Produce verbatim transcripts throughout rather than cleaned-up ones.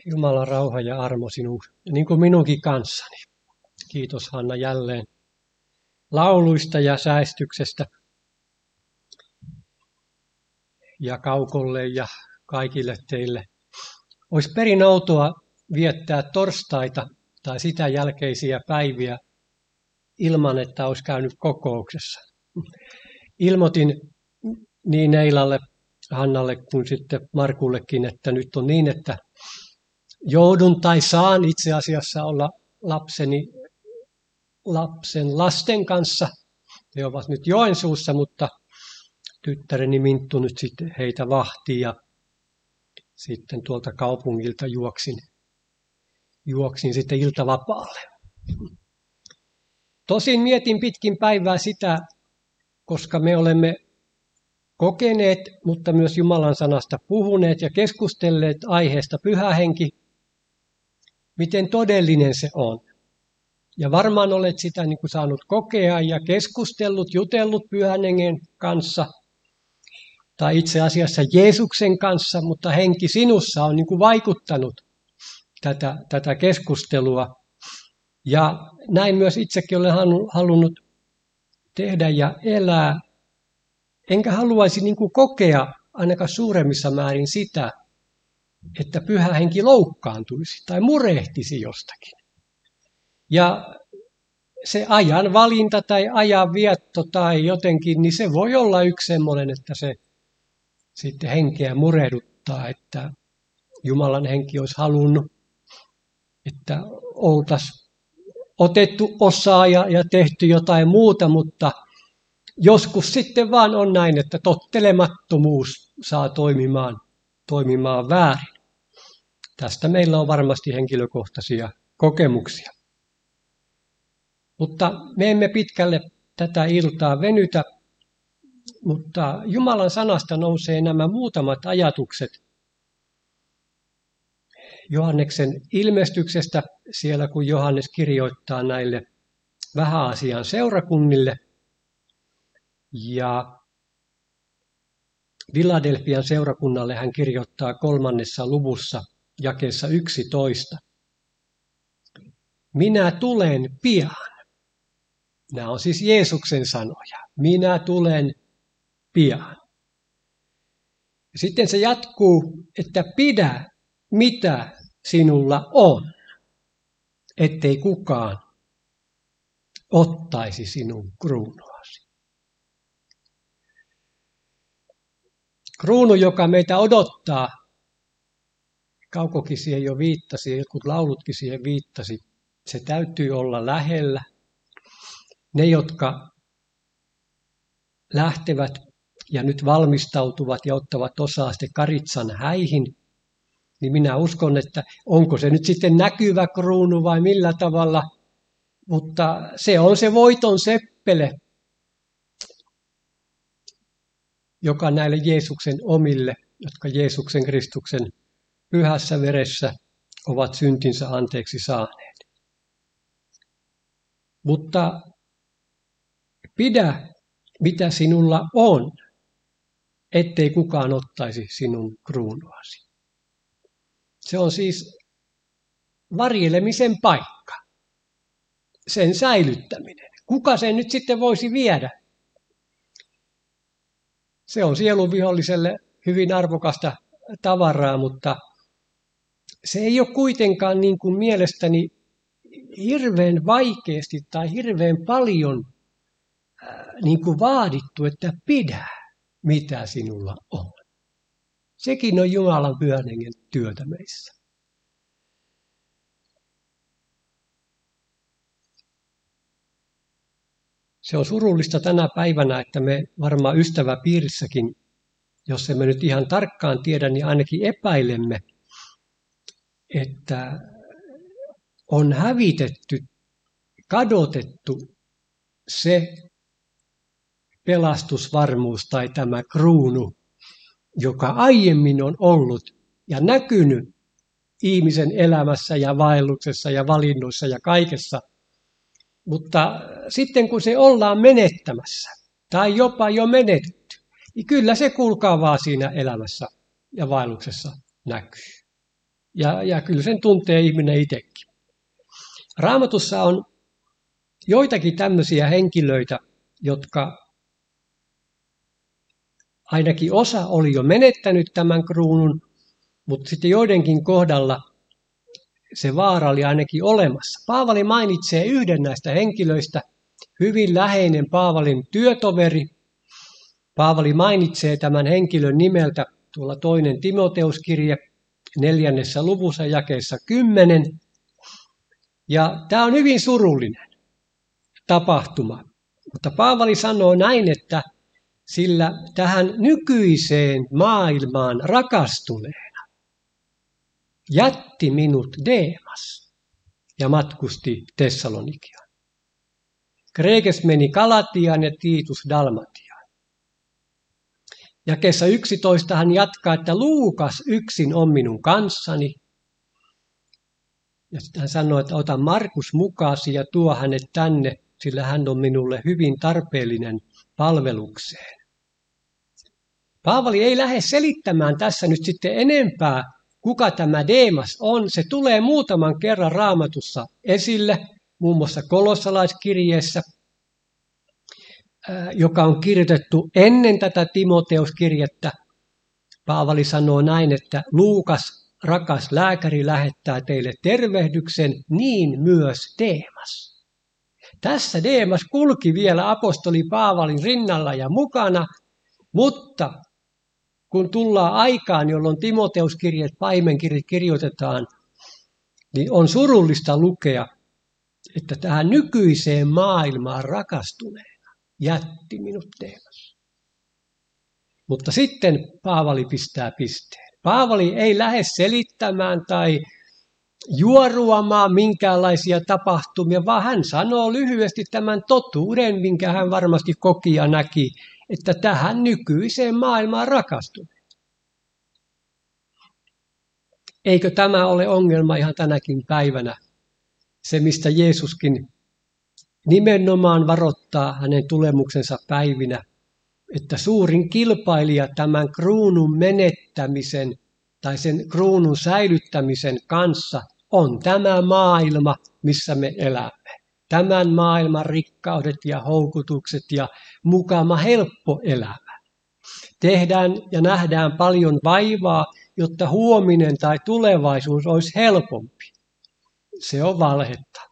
Jumalan rauha ja armo sinun, niin kuin minunkin kanssani. Kiitos Hanna jälleen lauluista ja säestyksestä. Ja Kaukolle ja kaikille teille. Olisi perin outoa viettää torstaita tai sitä jälkeisiä päiviä ilman, että olisi käynyt kokouksessa. Ilmoitin niin Eilalle, Hannalle kuin sitten Markullekin, että nyt on niin, että joudun tai saan itse asiassa olla lapseni, lapsen lasten kanssa. He ovat nyt Joensuussa, mutta tyttäreni Minttu nyt sitten heitä vahtii ja sitten tuolta kaupungilta juoksin, juoksin sitten iltavapaalle. Tosin mietin pitkin päivää sitä, koska me olemme kokeneet, mutta myös Jumalan sanasta puhuneet ja keskustelleet aiheesta Pyhä Henki, miten todellinen se on. Ja varmaan olet sitä niin kuin saanut kokea ja keskustellut, jutellut Pyhän Hengen kanssa, tai itse asiassa Jeesuksen kanssa, mutta henki sinussa on niin kuin vaikuttanut tätä, tätä keskustelua. Ja näin myös itsekin olen halunnut tehdä ja elää. Enkä haluaisi niin kuin kokea ainakaan suuremmissa määrin sitä, että Pyhä Henki loukkaantuisi tai murehtisi jostakin. Ja se ajan valinta tai ajan vietto tai jotenkin, niin se voi olla yksi semmoinen, että se sitten henkeä murehduttaa, että Jumalan henki olisi halunnut, että oltaisiin otettu osaa ja, ja tehty jotain muuta, mutta joskus sitten vaan on näin, että tottelemattomuus saa toimimaan, toimimaan väärin. Tästä meillä on varmasti henkilökohtaisia kokemuksia. Mutta me emme pitkälle tätä iltaa venytä, mutta Jumalan sanasta nousee nämä muutamat ajatukset Johanneksen ilmestyksestä, siellä kun Johannes kirjoittaa näille vähäasian seurakunnille. Ja Filadelfian seurakunnalle hän kirjoittaa kolmannessa luvussa jakeessa yksitoista. Minä tulen pian. Nämä on siis Jeesuksen sanoja. Minä tulen pian. Sitten se jatkuu, että pidä mitä sinulla on, ettei kukaan ottaisi sinun kruunuasi. Kruunu, joka meitä odottaa, Kaukokin siihen jo viittasi, jotkut laulutkin siihen viittasi, se täytyy olla lähellä. Ne, jotka lähtevät ja nyt valmistautuvat ja ottavat osaa sitten Karitsan häihin, niin minä uskon, että onko se nyt sitten näkyvä kruunu vai millä tavalla, mutta se on se voiton seppele, joka näille Jeesuksen omille, jotka Jeesuksen Kristuksen pyhässä veressä ovat syntinsä anteeksi saaneet. Mutta pidä, mitä sinulla on, ettei kukaan ottaisi sinun kruunuasi. Se on siis varjelemisen paikka, sen säilyttäminen. Kuka sen nyt sitten voisi viedä? Se on sielun viholliselle hyvin arvokasta tavaraa, mutta se ei ole kuitenkaan niin kuin mielestäni hirveän vaikeasti tai hirveän paljon niin kuin vaadittu, että pidä, mitä sinulla on. Sekin on Jumalan Pyhän Hengen työtä meissä. Se on surullista tänä päivänä, että me varmaan ystäväpiirissäkin, jos emme nyt ihan tarkkaan tiedä, niin ainakin epäilemme, että on hävitetty, kadotettu se pelastusvarmuus tai tämä kruunu, joka aiemmin on ollut ja näkynyt ihmisen elämässä ja vaelluksessa ja valinnoissa ja kaikessa. Mutta sitten kun se ollaan menettämässä tai jopa jo menetetty, niin kyllä se kuulkaa vaan siinä elämässä ja vaelluksessa näkyy. Ja, ja kyllä sen tuntee ihminen itsekin. Raamatussa on joitakin tämmöisiä henkilöitä, jotka ainakin osa oli jo menettänyt tämän kruunun, mutta sitten joidenkin kohdalla se vaara oli ainakin olemassa. Paavali mainitsee yhden näistä henkilöistä, hyvin läheinen Paavalin työtoveri. Paavali mainitsee tämän henkilön nimeltä tuolla toinen Timoteuskirje neljännessä luvussa jakeessa kymmenen. Ja tämä on hyvin surullinen tapahtuma. Mutta Paavali sanoo näin, että sillä tähän nykyiseen maailmaan rakastuneena jätti minut Deemas ja matkusti Tessalonikiaan. Kreekes meni Galatiaan ja Tiitus Dalmatiaan. Jakeessa yksitoista hän jatkaa, että Luukas yksin on minun kanssani. Ja sitten hän sanoo, että ota Markus mukaasi ja tuo hänet tänne, sillä hän on minulle hyvin tarpeellinen palvelukseen. Paavali ei lähde selittämään tässä nyt sitten enempää, kuka tämä Deemas on. Se tulee muutaman kerran Raamatussa esille, muun muassa kolossalaiskirjeessä, joka on kirjoitettu ennen tätä Timoteuskirjettä. Paavali sanoo näin, että Luukas, rakas lääkäri, lähettää teille tervehdyksen, niin myös Deemas. Tässä Deemas kulki vielä apostoli Paavalin rinnalla ja mukana, mutta kun tullaan aikaan, jolloin Timoteuskirjeet, paimenkirjat kirjoitetaan, niin on surullista lukea, että tähän nykyiseen maailmaan rakastuneena jätti minut Deemas. Mutta sitten Paavali pistää pisteen. Paavali ei lähde selittämään tai juoruamaan minkäänlaisia tapahtumia, vaan hän sanoo lyhyesti tämän totuuden, minkä hän varmasti koki ja näki, että tähän nykyiseen maailmaan rakastui. Eikö tämä ole ongelma ihan tänäkin päivänä? Se, mistä Jeesuskin nimenomaan varoittaa hänen tulemuksensa päivinä, että suurin kilpailija tämän kruunun menettämisen tai sen kruunun säilyttämisen kanssa on tämä maailma, missä me elämme. Tämän maailman rikkaudet ja houkutukset ja mukama helppo elämä. Tehdään ja nähdään paljon vaivaa, jotta huominen tai tulevaisuus olisi helpompi. Se on valhetta.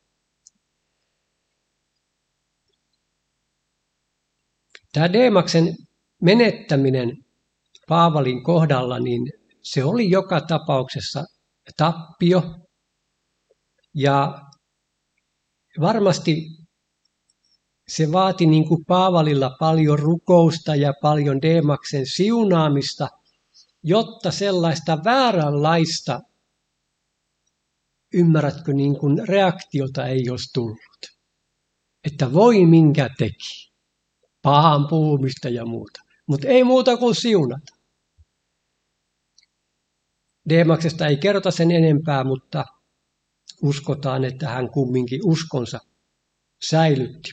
Tämä Deemaksen menettäminen Paavalin kohdalla, niin se oli joka tapauksessa tappio. Ja varmasti se vaati niin kuin Paavalilla paljon rukousta ja paljon Deemaksen siunaamista, jotta sellaista vääränlaista, ymmärrätkö, niin kuin reaktiota ei olisi tullut. Että voi minkä teki, pahan puhumista ja muuta, mutta ei muuta kuin siunata. Deemaksesta ei kerrota sen enempää, mutta uskotaan, että hän kumminkin uskonsa säilytti.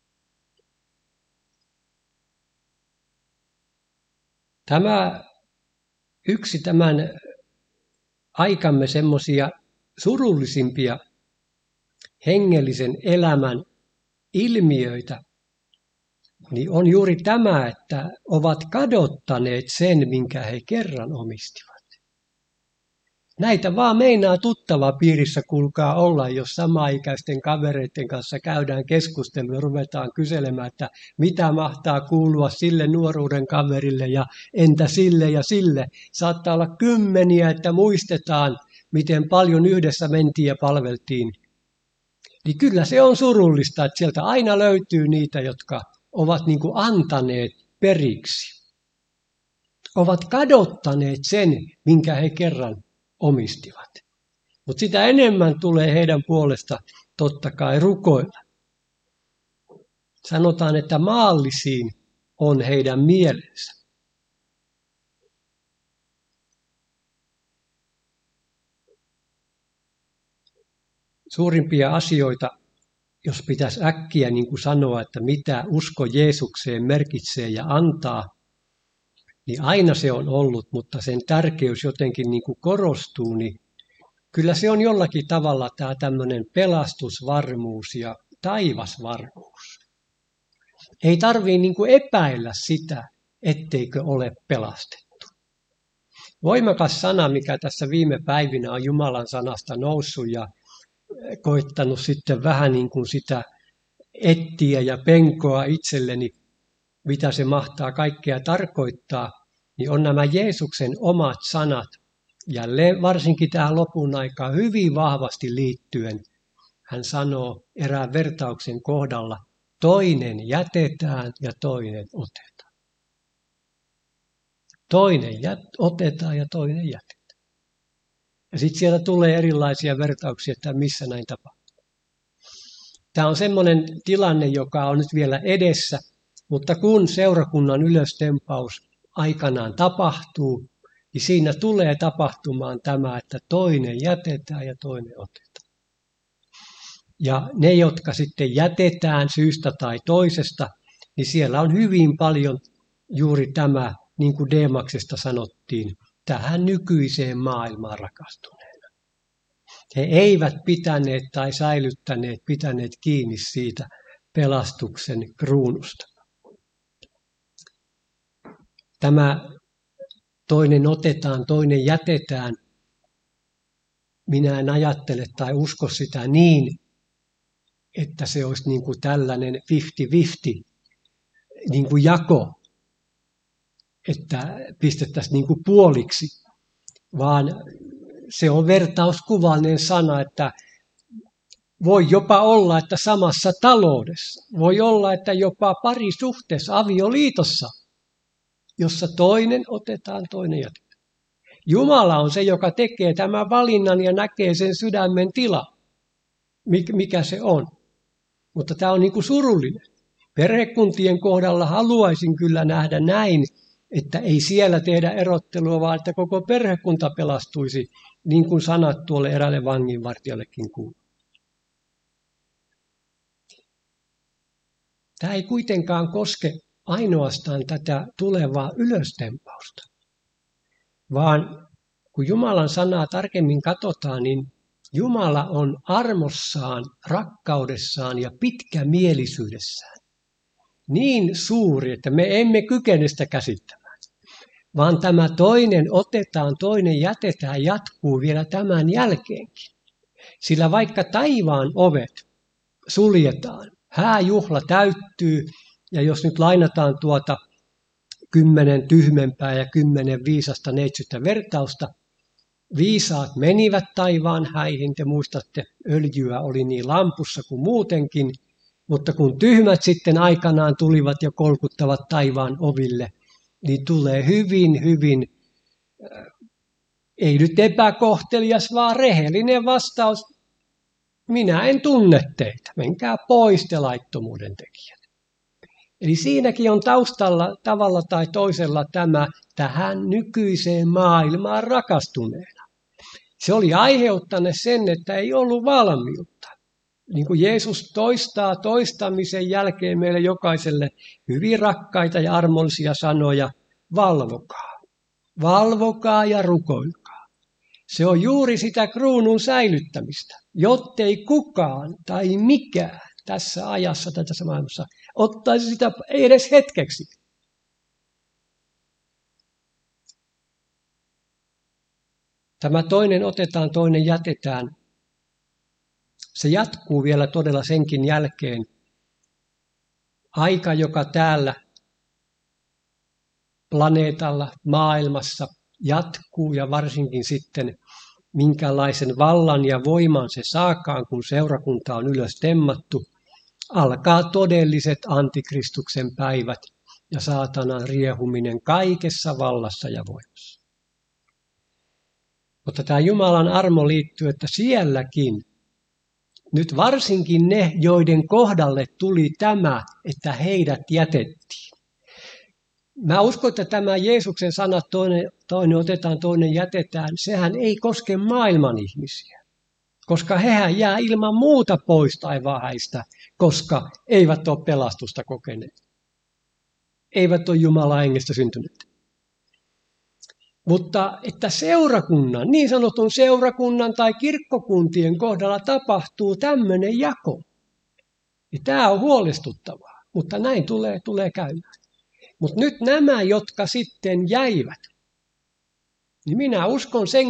Tämä yksi tämän aikamme semmoisia surullisimpia hengellisen elämän ilmiöitä, niin on juuri tämä, että ovat kadottaneet sen, minkä he kerran omistivat. Näitä vaan meinaa tuttava piirissä kuulkaa olla, jos samaikäisten kavereiden kanssa käydään keskustelua ja ruvetaan kyselemään, että mitä mahtaa kuulua sille nuoruuden kaverille ja entä sille ja sille. Saattaa olla kymmeniä, että muistetaan, miten paljon yhdessä mentiin ja palveltiin. Niin kyllä se on surullista, että sieltä aina löytyy niitä, jotka ovat niin kuin antaneet periksi. Ovat kadottaneet sen, minkä he kerran omistivat. Mutta sitä enemmän tulee heidän puolesta totta kai rukoilla. Sanotaan, että maallisiin on heidän mielensä. Suurimpia asioita, jos pitäisi äkkiä niin kuin sanoa, että mitä usko Jeesukseen merkitsee ja antaa, niin aina se on ollut, mutta sen tärkeys jotenkin niin kuin korostuu, niin kyllä se on jollakin tavalla tämä tämmöinen pelastusvarmuus ja taivasvarmuus. Ei tarvitse niin kuin epäillä sitä, etteikö ole pelastettu. Voimakas sana, mikä tässä viime päivinä on Jumalan sanasta noussut ja koittanut sitten vähän niin kuin sitä etsiä ja penkoa itselleni, mitä se mahtaa kaikkea tarkoittaa, niin on nämä Jeesuksen omat sanat, jälleen varsinkin tähän lopun aikaan hyvin vahvasti liittyen. Hän sanoo erään vertauksen kohdalla, toinen jätetään ja toinen otetaan. Toinen jät- otetaan ja toinen jätetään. Ja sitten sieltä tulee erilaisia vertauksia, että missä näin tapahtuu. Tämä on semmoinen tilanne, joka on nyt vielä edessä, mutta kun seurakunnan ylöstempaus aikanaan tapahtuu, niin siinä tulee tapahtumaan tämä, että toinen jätetään ja toinen otetaan. Ja ne, jotka sitten jätetään syystä tai toisesta, niin siellä on hyvin paljon juuri tämä, niin kuin Deemaksesta sanottiin, tähän nykyiseen maailmaan rakastuneena. He eivät pitäneet tai säilyttäneet, pitäneet kiinni siitä pelastuksen kruunusta. Tämä toinen otetaan, toinen jätetään. Minä en ajattele tai usko sitä niin, että se olisi niin kuin tällainen viisikymmentä viisikymmentä niin kuin jako, että pistettäisiin niin kuin puoliksi, vaan se on vertauskuvallinen sana, että voi jopa olla, että samassa taloudessa, voi olla, että jopa parisuhteessa, avioliitossa, jossa toinen otetaan, toinen jätetään. Jumala on se, joka tekee tämän valinnan ja näkee sen sydämen tila, mikä se on. Mutta tämä on niin kuin surullinen. Perhekuntien kohdalla haluaisin kyllä nähdä näin, että ei siellä tehdä erottelua, vaan että koko perhekunta pelastuisi, niin kuin sanat tuolle eräälle vanginvartijallekin kuuluu. Tämä ei kuitenkaan koske ainoastaan tätä tulevaa ylöstempausta, vaan kun Jumalan sanaa tarkemmin katsotaan, niin Jumala on armossaan, rakkaudessaan ja pitkämielisyydessään niin suuri, että me emme kykene sitä käsittämään, vaan tämä toinen otetaan, toinen jätetään, jatkuu vielä tämän jälkeenkin. Sillä vaikka taivaan ovet suljetaan, hääjuhla täyttyy, ja jos nyt lainataan tuota kymmenen tyhmempää ja kymmenen viisasta neitsyttä vertausta, viisaat menivät taivaan häihin, te muistatte, öljyä oli niin lampussa kuin muutenkin, mutta kun tyhmät sitten aikanaan tulivat ja kolkuttavat taivaan oville, niin tulee hyvin, hyvin, äh, ei nyt epäkohtelias, vaan rehellinen vastaus, minä en tunne teitä, menkää pois te laittomuuden tekijät. Eli siinäkin on taustalla tavalla tai toisella tämä tähän nykyiseen maailmaan rakastuneena. Se oli aiheuttanut sen, että ei ollut valmiutta. Niin kuin Jeesus toistaa toistamisen jälkeen meille jokaiselle hyvin rakkaita ja armollisia sanoja, valvokaa. Valvokaa ja rukoilkaa. Se on juuri sitä kruunun säilyttämistä, jottei kukaan tai mikään tässä ajassa tai tässä maailmassa ottaisi sitä edes hetkeksi. Tämä toinen otetaan, toinen jätetään. Se jatkuu vielä todella senkin jälkeen. Aika, joka täällä planeetalla, maailmassa jatkuu ja varsinkin sitten minkälaisen vallan ja voiman se saakaan, kun seurakunta on ylös temmattu, alkaa todelliset antikristuksen päivät ja saatanan riehuminen kaikessa vallassa ja voimassa. Mutta tämä Jumalan armo liittyy, että sielläkin, nyt varsinkin ne, joiden kohdalle tuli tämä, että heidät jätettiin. Mä uskon, että tämä Jeesuksen sana, toinen, toinen otetaan, toinen jätetään, sehän ei koske maailman ihmisiä, koska hehän jää ilman muuta pois taivaan häistä, koska eivät ole pelastusta kokeneet. Eivät ole Jumalan hengestä syntyneet. Mutta että seurakunnan, niin sanotun seurakunnan tai kirkkokuntien kohdalla tapahtuu tämmöinen jako. Ja tämä on huolestuttavaa, mutta näin tulee, tulee käymään. Mutta nyt nämä, jotka sitten jäivät, niin minä uskon sen,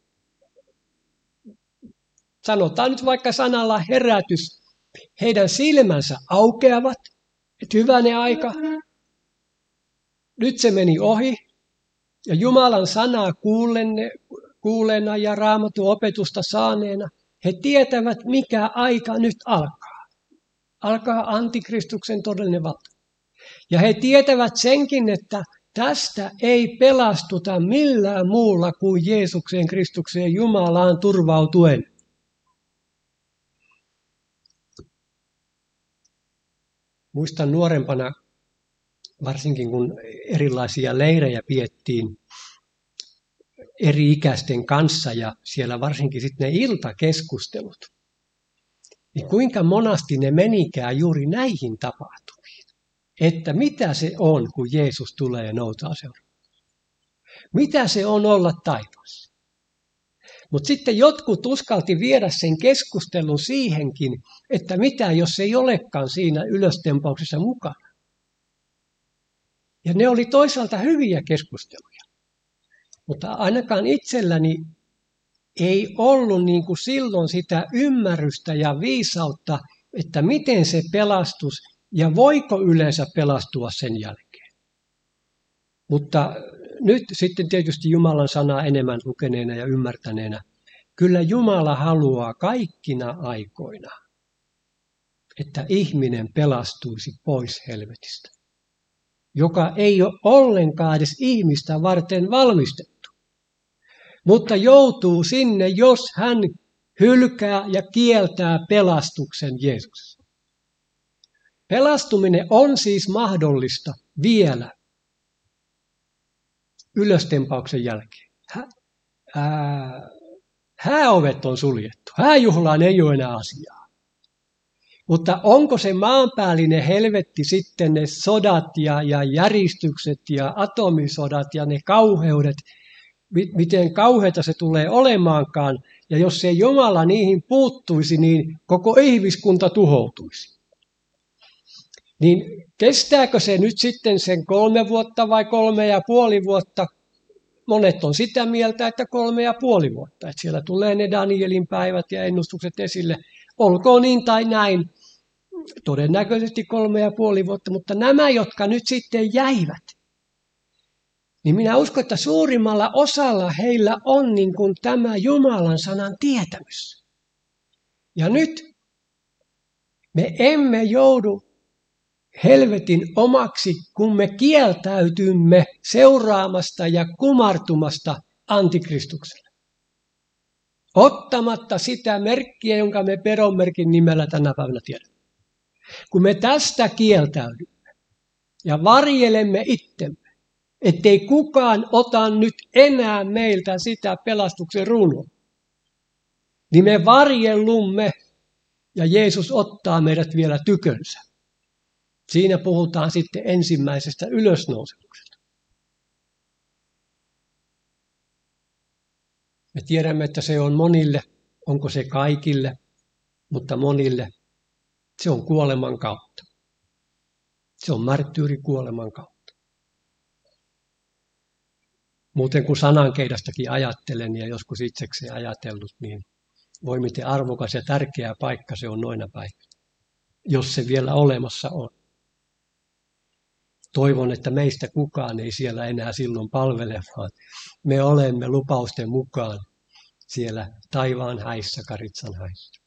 sanotaan nyt vaikka sanalla herätys, heidän silmänsä aukeavat, että hyvänen aika, nyt se meni ohi, ja Jumalan sanaa kuulenne, kuulena ja Raamatun opetusta saaneena, he tietävät, mikä aika nyt alkaa. Alkaa antikristuksen todellinen valta. Ja he tietävät senkin, että tästä ei pelastuta millään muulla kuin Jeesukseen, Kristukseen, Jumalaan turvautuen. Muistan nuorempana, varsinkin kun erilaisia leirejä piettiin eri ikäisten kanssa ja siellä varsinkin sitten ne iltakeskustelut, niin kuinka monasti ne menikään juuri näihin tapahtumiin, että mitä se on, kun Jeesus tulee ja noutaa seuraavaksi. Mitä se on olla taivaassa. Mutta sitten jotkut uskalti viedä sen keskustelun siihenkin, että mitä jos ei olekaan siinä ylöstempauksessa mukana. Ja ne oli toisaalta hyviä keskusteluja, mutta ainakaan itselläni ei ollut niin kuin silloin sitä ymmärrystä ja viisautta, että miten se pelastus ja voiko yleensä pelastua sen jälkeen. Mutta nyt sitten tietysti Jumalan sanaa enemmän lukeneena ja ymmärtäneenä, kyllä Jumala haluaa kaikkina aikoina, että ihminen pelastuisi pois helvetistä, joka ei ole ollenkaan edes ihmistä varten valmistettu. Mutta joutuu sinne, jos hän hylkää ja kieltää pelastuksen Jeesuksessa. Pelastuminen on siis mahdollista vielä ylöstempauksen jälkeen. Hä, ää, hääovet on suljettu. Hääjuhlaan ei ole enää asiaa. Mutta onko se maanpäällinen helvetti sitten ne sodat ja, ja järistykset ja atomisodat ja ne kauheudet, miten kauheata se tulee olemaankaan, ja jos ei Jumala niihin puuttuisi, niin koko ihmiskunta tuhoutuisi. Niin kestääkö se nyt sitten sen kolme vuotta vai kolme ja puoli vuotta? Monet on sitä mieltä, että kolme ja puoli vuotta. Että siellä tulee ne Danielin päivät ja ennustukset esille. Olkoon niin tai näin. Todennäköisesti kolme ja puoli vuotta, mutta nämä, jotka nyt sitten jäivät, niin minä uskon, että suurimmalla osalla heillä on niin kuin tämä Jumalan sanan tietämys. Ja nyt me emme joudu helvetin omaksi, kun me kieltäytymme seuraamasta ja kumartumasta antikristukselle. Ottamatta sitä merkkiä, jonka me pedonmerkin nimellä tänä päivänä tiedämme. Kun me tästä kieltäydymme ja varjelemme itsemme, ettei kukaan ota nyt enää meiltä sitä pelastuksen ruunua, niin me varjellumme ja Jeesus ottaa meidät vielä tykönsä. Siinä puhutaan sitten ensimmäisestä ylösnousemuksesta. Me tiedämme, että se on monille, onko se kaikille, mutta monille se on kuoleman kautta. Se on marttyyrikuoleman kautta. Muuten kun sanankeidastakin ajattelen ja joskus itsekseen ajatellut, niin voi miten arvokas ja tärkeä paikka se on noina päivinä, jos se vielä olemassa on. Toivon, että meistä kukaan ei siellä enää silloin palvele, vaan me olemme lupausten mukaan siellä taivaan häissä, Karitsan häissä.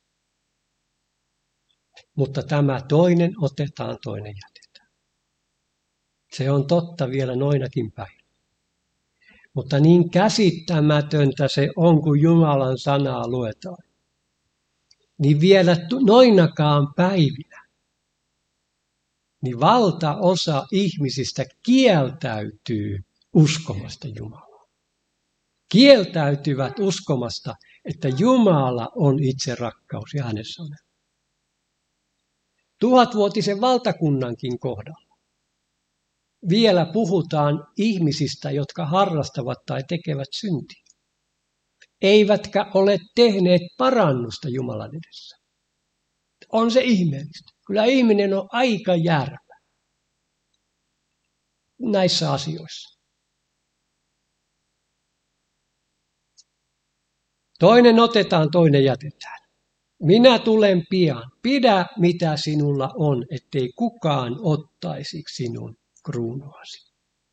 Mutta tämä toinen otetaan, toinen jätetään. Se on totta vielä noinakin päivinä. Mutta niin käsittämätöntä se on, kun Jumalan sanaa luetaan. Niin vielä noinakaan päivinä, niin valtaosa ihmisistä kieltäytyy uskomasta Jumalaa. Kieltäytyvät uskomasta, että Jumala on itse rakkaus ja hänessä on. Tuhatvuotisen valtakunnankin kohdalla. vielä puhutaan ihmisistä, jotka harrastavat tai tekevät syntiä, eivätkä ole tehneet parannusta Jumalan edessä. On se ihmeellistä. Kyllä ihminen on aika järvä näissä asioissa. Toinen otetaan, toinen jätetään. Minä tulen pian. Pidä mitä sinulla on, ettei kukaan ottaisi sinun kruunuasi.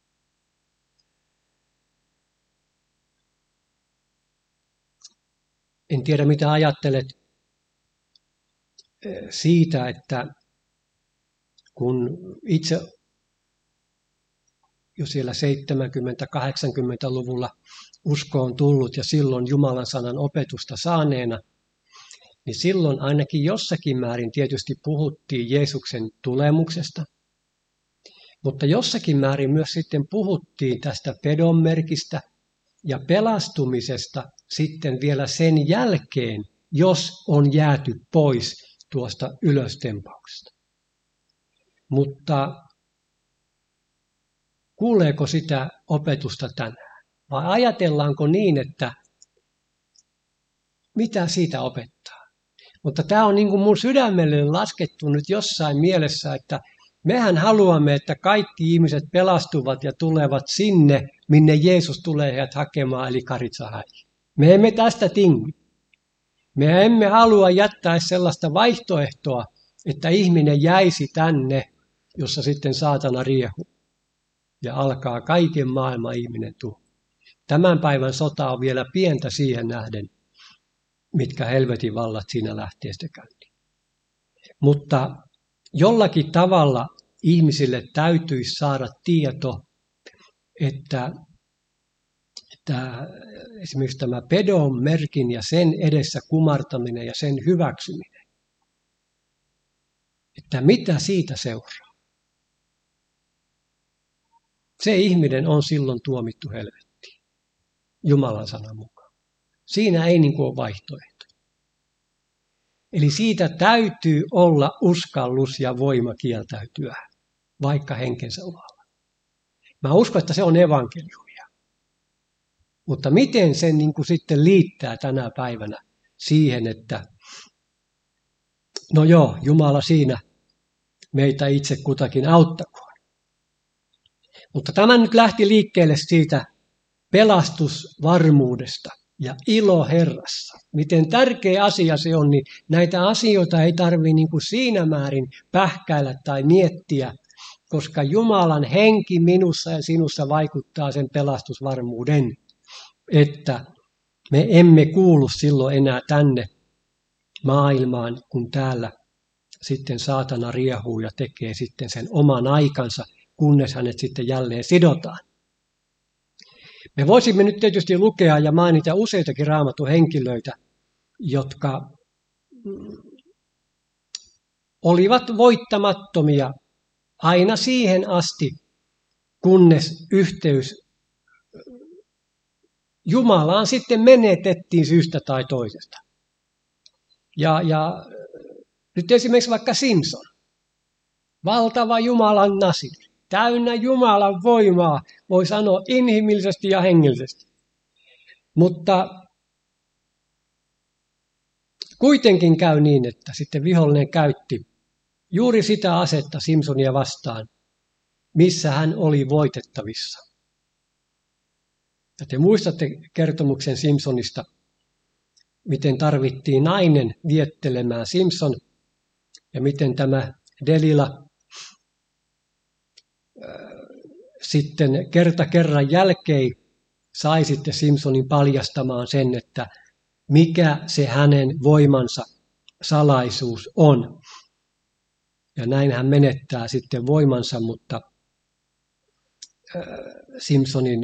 En tiedä, mitä ajattelet siitä, että kun itse jo siellä seitsemänkymmentä-kahdeksankymmentäluvulla uskoon tullut ja silloin Jumalan sanan opetusta saaneena, niin silloin ainakin jossakin määrin tietysti puhuttiin Jeesuksen tulemuksesta, mutta jossakin määrin myös sitten puhuttiin tästä pedonmerkistä ja pelastumisesta sitten vielä sen jälkeen, jos on jääty pois tuosta ylöstempauksesta. Mutta kuuleeko sitä opetusta tänään? Vai ajatellaanko niin, että mitä siitä opettaa? Mutta tämä on niin kuin mun sydämelle laskettu nyt jossain mielessä, että mehän haluamme, että kaikki ihmiset pelastuvat ja tulevat sinne, minne Jeesus tulee heidät hakemaan, eli Karitsahäihin. Me emme tästä tingi. Me emme halua jättää sellaista vaihtoehtoa, että ihminen jäisi tänne, jossa sitten saatana riehuu ja alkaa kaiken maailman ihminen tuho. Tämän päivän sota on vielä pientä siihen nähden, mitkä helvetin vallat siinä lähtee sitten käyntiin. Mutta jollakin tavalla ihmisille täytyisi saada tieto, että, että esimerkiksi tämä pedon merkin ja sen edessä kumartaminen ja sen hyväksyminen, että mitä siitä seuraa. Se ihminen on silloin tuomittu helvettiin, Jumalan sanan mukaan. Siinä ei niin kuin ole vaihtoehto. Eli siitä täytyy olla uskallus ja voima kieltäytyä, vaikka henkensä uhalla. Mä uskon, että se on evankeliumia. Mutta miten sen niin kuin sitten liittää tänä päivänä siihen, että no joo, Jumala siinä meitä itse kutakin auttakoon. Mutta tämä nyt lähti liikkeelle siitä pelastusvarmuudesta ja ilo Herrassa. Miten tärkeä asia se on, niin näitä asioita ei tarvitse niin kuin siinä määrin pähkäillä tai miettiä, koska Jumalan henki minussa ja sinussa vaikuttaa sen pelastusvarmuuden, että me emme kuulu silloin enää tänne maailmaan, kun täällä sitten saatana riehuu ja tekee sitten sen oman aikansa, kunnes hänet sitten jälleen sidotaan. Me voisimme nyt tietysti lukea ja mainita useitakin Raamatun henkilöitä, jotka olivat voittamattomia aina siihen asti, kunnes yhteys Jumalaan sitten menetettiin syystä tai toisesta. Ja, ja nyt esimerkiksi vaikka Simson, valtava Jumalan nasiri, täynnä Jumalan voimaa, voi sanoa inhimillisesti ja hengellisesti. Mutta kuitenkin käy niin, että sitten vihollinen käytti juuri sitä asetta Simsonia vastaan, missä hän oli voitettavissa. Ja te muistatte kertomuksen Simsonista, miten tarvittiin nainen viettelemään Simson ja miten tämä Delila sitten kerta kerran jälkeen sai sitten Simsonin paljastamaan sen, että mikä se hänen voimansa salaisuus on. Ja näin hän menettää sitten voimansa, mutta Simsonin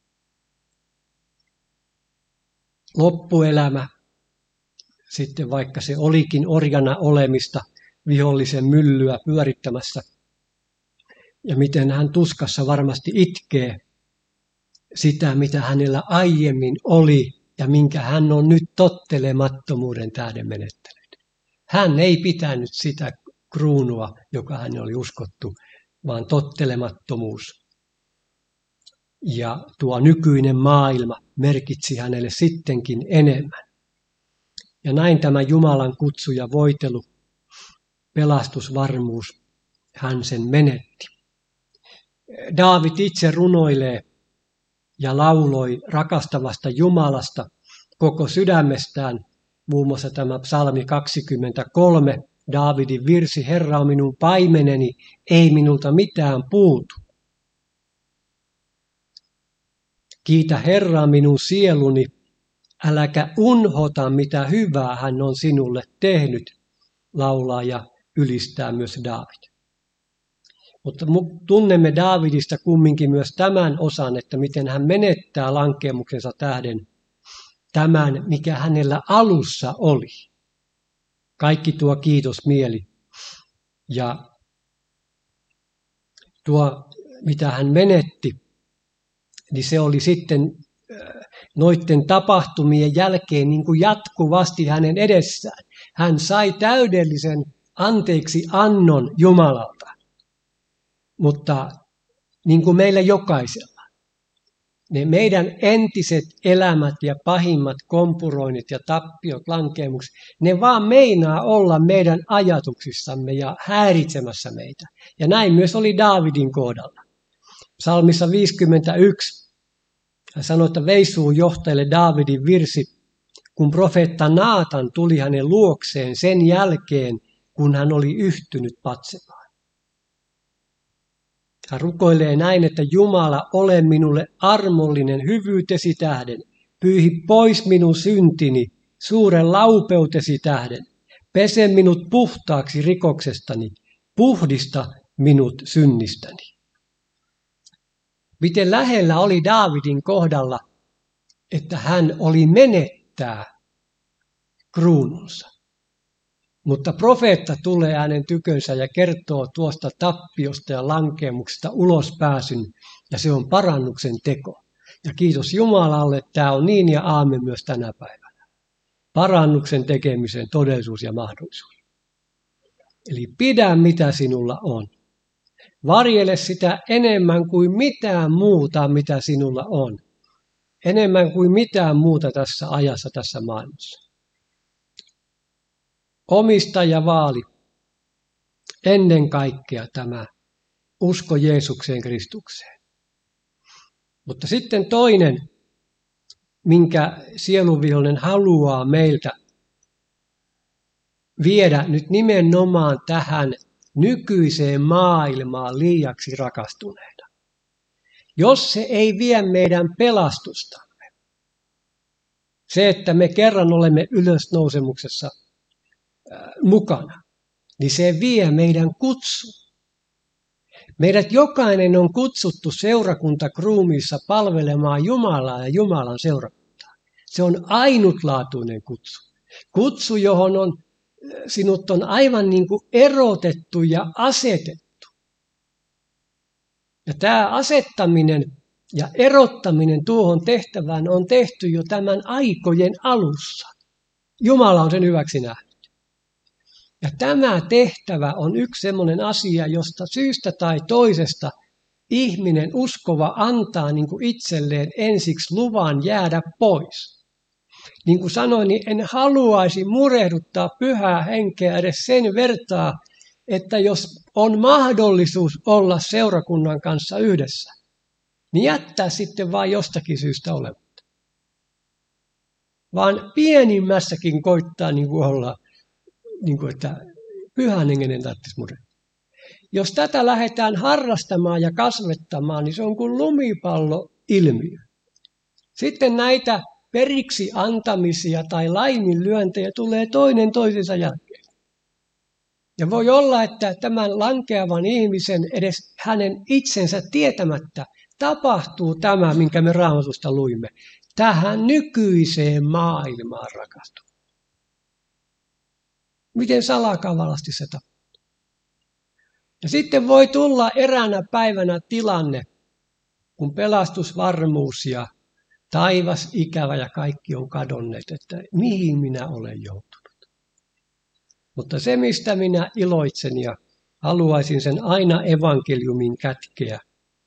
loppuelämä, sitten vaikka se olikin orjana olemista, vihollisen myllyä pyörittämässä, ja miten hän tuskassa varmasti itkee sitä, mitä hänellä aiemmin oli, ja minkä hän on nyt tottelemattomuuden tähden menettänyt. Hän ei pitänyt sitä kruunua, joka hän oli uskottu, vaan tottelemattomuus. Ja tuo nykyinen maailma merkitsi hänelle sittenkin enemmän. Ja näin tämä Jumalan kutsu ja voitelu, pelastusvarmuus, hän sen menetti. Daavid itse runoilee ja lauloi rakastavasta Jumalasta koko sydämestään, muun muassa tämä psalmi kaksikymmentäkolme, Daavidin virsi, Herra on minun paimeneni, ei minulta mitään puutu. Kiitä Herraa minun sieluni, äläkä unhota mitä hyvää hän on sinulle tehnyt, laulaa ja ylistää myös Daavid. Mutta tunnemme Daavidista kumminkin myös tämän osan, että miten hän menettää lankeemuksensa tähden tämän, mikä hänellä alussa oli. Kaikki tuo kiitosmieli ja tuo, mitä hän menetti, niin se oli sitten noiden tapahtumien jälkeen niin kuin jatkuvasti hänen edessään. Hän sai täydellisen anteeksi annon Jumalalta, mutta niin kuin meillä jokaisella. Ne meidän entiset elämät ja pahimmat kompuroinnit ja tappiot, lankeemukset, ne vaan meinaa olla meidän ajatuksissamme ja häiritsemässä meitä. Ja näin myös oli Daavidin kohdalla. Psalmissa viisikymmentäyksi hän sanoi, että veisuu johtajalle Daavidin virsi, kun profeetta Naatan tuli hänen luokseen sen jälkeen, kun hän oli yhtynyt Batsebaan. Hän rukoilee näin, että Jumala, ole minulle armollinen hyvyytesi tähden, pyyhi pois minun syntini suuren laupeutesi tähden, pese minut puhtaaksi rikoksestani, puhdista minut synnistäni. Miten lähellä oli Daavidin kohdalla, että hän oli menettää kruununsa. Mutta profeetta tulee hänen tykönsä ja kertoo tuosta tappiosta ja lankeemuksesta ulospääsyn, ja se on parannuksen teko. Ja kiitos Jumalalle, että tämä on niin ja aamen myös tänä päivänä. Parannuksen tekemisen todellisuus ja mahdollisuus. Eli pidä mitä sinulla on. Varjele sitä enemmän kuin mitään muuta, mitä sinulla on. Enemmän kuin mitään muuta tässä ajassa, tässä maailmassa. Omista ja vaali ennen kaikkea tämä usko Jeesukseen Kristukseen. Mutta sitten toinen, minkä sieluvihollinen haluaa meiltä viedä nyt nimenomaan tähän nykyiseen maailmaan liiaksi rakastuneena. Jos se ei vie meidän pelastustamme, se, että me kerran olemme ylösnousemuksessa mukana, niin se vie meidän kutsun. Meidät jokainen on kutsuttu seurakuntakruumissa palvelemaan Jumalaa ja Jumalan seurakuntaa. Se on ainutlaatuinen kutsu. Kutsu, johon on, sinut on aivan niin kuin erotettu ja asetettu. Ja tämä asettaminen ja erottaminen tuohon tehtävään on tehty jo tämän aikojen alussa. Jumala on sen hyväksi nähnyt. Ja tämä tehtävä on yksi sellainen asia, josta syystä tai toisesta ihminen uskova antaa niin kuin itselleen ensiksi luvan jäädä pois. Niin kuin sanoin, niin en haluaisi murehduttaa pyhää henkeä edes sen vertaa, että jos on mahdollisuus olla seurakunnan kanssa yhdessä, niin jättää sitten vain jostakin syystä olematta. Vaan pienimmässäkin koittaa niin kuin olla, niin kuin että pyhän hengen tarvitsisi murehduttaa. Jos tätä lähdetään harrastamaan ja kasvettamaan, niin se on kuin lumipalloilmiö. Sitten näitä periksi antamisia tai laiminlyöntejä tulee toinen toisensa jälkeen. Ja voi olla, että tämän lankeavan ihmisen edes hänen itsensä tietämättä tapahtuu tämä, minkä me Raamatusta luimme. Tähän nykyiseen maailmaan rakastuu. Miten salakavalasti se tapahtuu. Ja sitten voi tulla eräänä päivänä tilanne, kun pelastusvarmuus ja taivas, ikävä ja kaikki on kadonneet, että mihin minä olen joutunut. Mutta se, mistä minä iloitsen ja haluaisin sen aina evankeliumin kätkeä,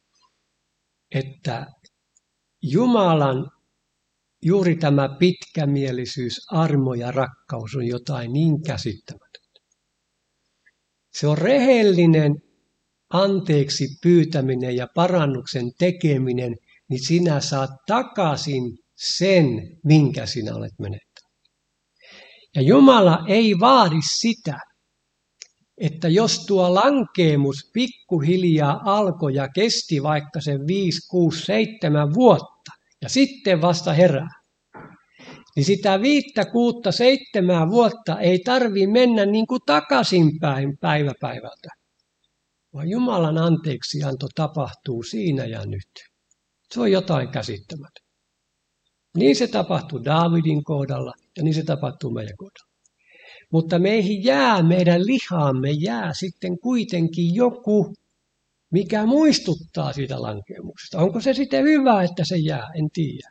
että Jumalan juuri tämä pitkämielisyys, armo ja rakkaus on jotain niin käsittämätöntä. Se on rehellinen anteeksi pyytäminen ja parannuksen tekeminen, niin sinä saat takaisin sen, minkä sinä olet menettänyt. Ja Jumala ei vaadi sitä, että jos tuo lankeemus pikkuhiljaa alkoi ja kesti vaikka sen viisi, kuusi, seitsemän vuotta ja sitten vasta herää, niin sitä viittä, kuutta, seitsemää vuotta ei tarvitse mennä niin kuin takaisinpäin päivä päivältä, vaan Jumalan anteeksianto tapahtuu siinä ja nyt. Se on jotain käsittämätöntä. Niin se tapahtuu Daavidin kohdalla ja niin se tapahtuu meidän kohdalla. Mutta meihin jää, meidän lihaamme jää sitten kuitenkin joku, mikä muistuttaa siitä lankemuksesta. Onko se sitten hyvä, että se jää? En tiedä.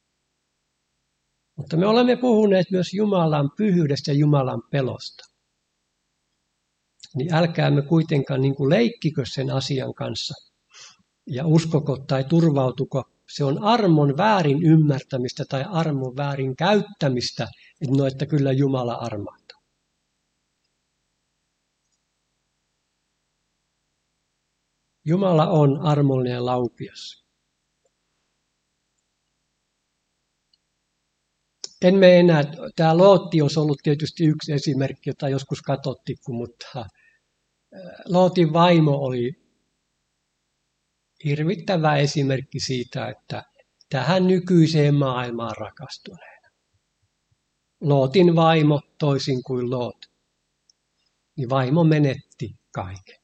Mutta me olemme puhuneet myös Jumalan pyhyydestä ja Jumalan pelosta. Niin älkäämme kuitenkaan niin kuin leikkikö sen asian kanssa ja uskoko tai turvautuko. Se on armon väärin ymmärtämistä tai armon väärin käyttämistä, että no, että kyllä Jumala armahtaa. Jumala on armollinen ja laupias. En me enää, tämä Lootti olisi ollut tietysti yksi esimerkki, jota joskus katsottiin, mutta Lootin vaimo oli hirvittävä esimerkki siitä, että tähän nykyiseen maailmaan rakastuneena. Lootin vaimo, toisin kuin Loot, niin vaimo menetti kaiken.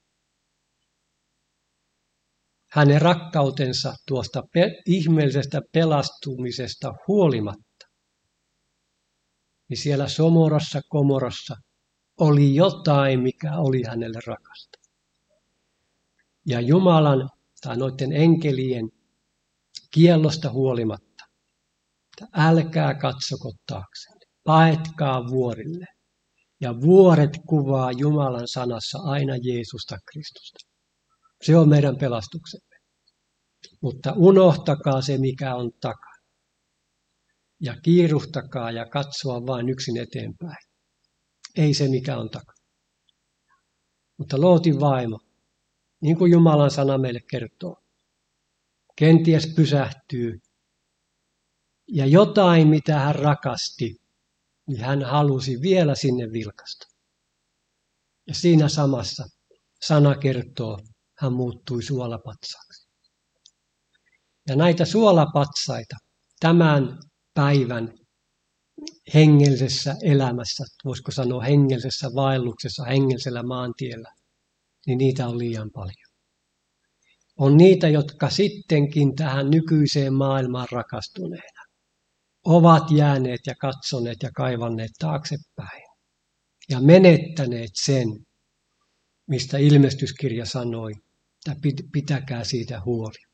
Hänen rakkautensa tuosta pe- ihmeellisestä pelastumisesta huolimatta, niin siellä Somorassa, Komorassa oli jotain, mikä oli hänelle rakasta. Ja Jumalan tai noiden enkelien kiellosta huolimatta, että älkää katsoko taaksenne, paetkaa vuorille. Ja vuoret kuvaa Jumalan sanassa aina Jeesusta Kristusta. Se on meidän pelastuksemme. Mutta unohtakaa se, mikä on takana. Ja kiiruhtakaa ja katsoa vain yksin eteenpäin. Ei se, mikä on takana. Mutta Lootin vaimo, niin kuin Jumalan sana meille kertoo, kenties pysähtyy. Ja jotain, mitä hän rakasti, niin hän halusi vielä sinne vilkasta. Ja siinä samassa sana kertoo, hän muuttui suolapatsaaksi. Ja näitä suolapatsaita tämän päivän hengellisessä elämässä, voisiko sanoa hengellisessä vaelluksessa, hengellisellä maantiellä, niin niitä on liian paljon. On niitä, jotka sittenkin tähän nykyiseen maailmaan rakastuneena ovat jääneet ja katsoneet ja kaivanneet taaksepäin ja menettäneet sen, mistä ilmestyskirja sanoi, että pitäkää siitä huoli.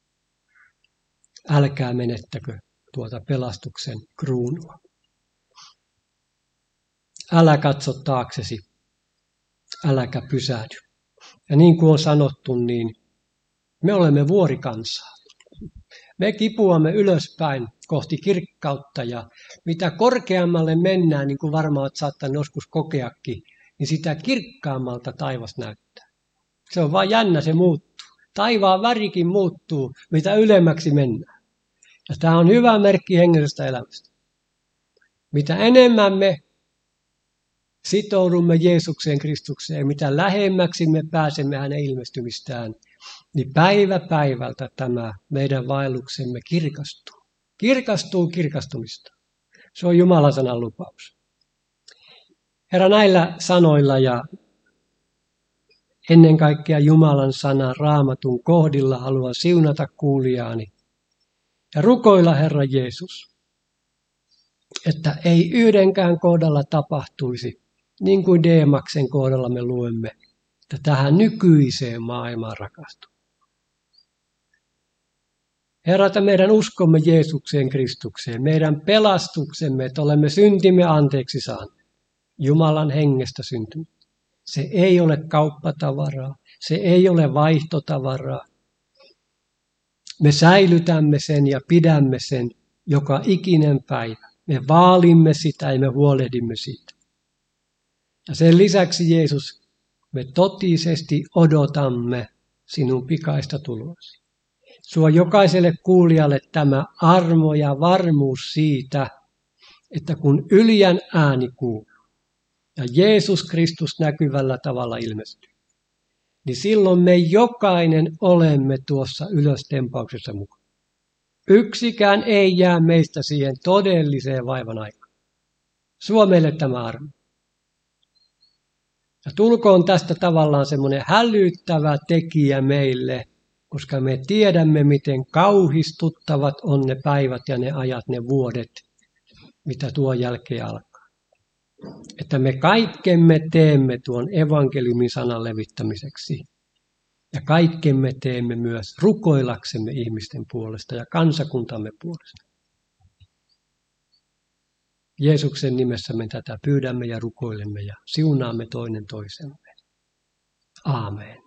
Älkää menettäkö tuota pelastuksen kruunua. Älä katso taaksesi, äläkä pysähdy. Ja niin kuin on sanottu, niin me olemme vuorikansaa. Me kipuamme ylöspäin kohti kirkkautta ja mitä korkeammalle mennään, niin kuin varmaan olet saattanut joskus kokeakin, niin sitä kirkkaammalta taivas näyttää. Se on vaan jännä, se muuttuu. Taivaan värikin muuttuu, mitä ylemmäksi mennään. Ja tämä on hyvä merkki hengellisestä elämästä. Mitä enemmän me sitoudumme Jeesukseen Kristukseen, mitä lähemmäksi me pääsemme hänen ilmestymistään, niin päivä päivältä tämä meidän vaelluksemme kirkastuu. Kirkastuu kirkastumista. Se on Jumalan sanan lupaus. Herra, näillä sanoilla ja ennen kaikkea Jumalan sanan Raamatun kohdilla haluan siunata kuulijaani ja rukoilla, Herra Jeesus, että ei yhdenkään kohdalla tapahtuisi, niin kuin Deemaksen kohdalla me luemme, että tähän nykyiseen maailmaan rakastuu. Herra, että meidän uskomme Jeesukseen Kristukseen, meidän pelastuksemme, että olemme syntimme anteeksi saaneet, Jumalan hengestä syntynyt. Se ei ole kauppatavaraa, se ei ole vaihtotavaraa. Me säilytämme sen ja pidämme sen joka ikinen päivä. Me vaalimme sitä ja me huolehdimme siitä. Ja sen lisäksi Jeesus, me totisesti odotamme sinun pikaista tuloasi. Sua jokaiselle kuulijalle tämä armo ja varmuus siitä, että kun ylijän ääni kuuluu ja Jeesus Kristus näkyvällä tavalla ilmestyy, niin silloin me jokainen olemme tuossa ylöstempauksessa mukana. Yksikään ei jää meistä siihen todelliseen vaivan aikaan. Suo meille tämä armo. Ja tulkoon tästä tavallaan semmoinen hälyttävä tekijä meille, koska me tiedämme, miten kauhistuttavat on ne päivät ja ne ajat, ne vuodet, mitä tuon jälkeen alkaa. Että me kaikkemme teemme tuon evankeliumin sanan levittämiseksi. Ja kaikkemme teemme myös rukoilaksemme ihmisten puolesta ja kansakuntamme puolesta. Jeesuksen nimessä me tätä pyydämme ja rukoilemme ja siunaamme toinen toisemme. Aamen.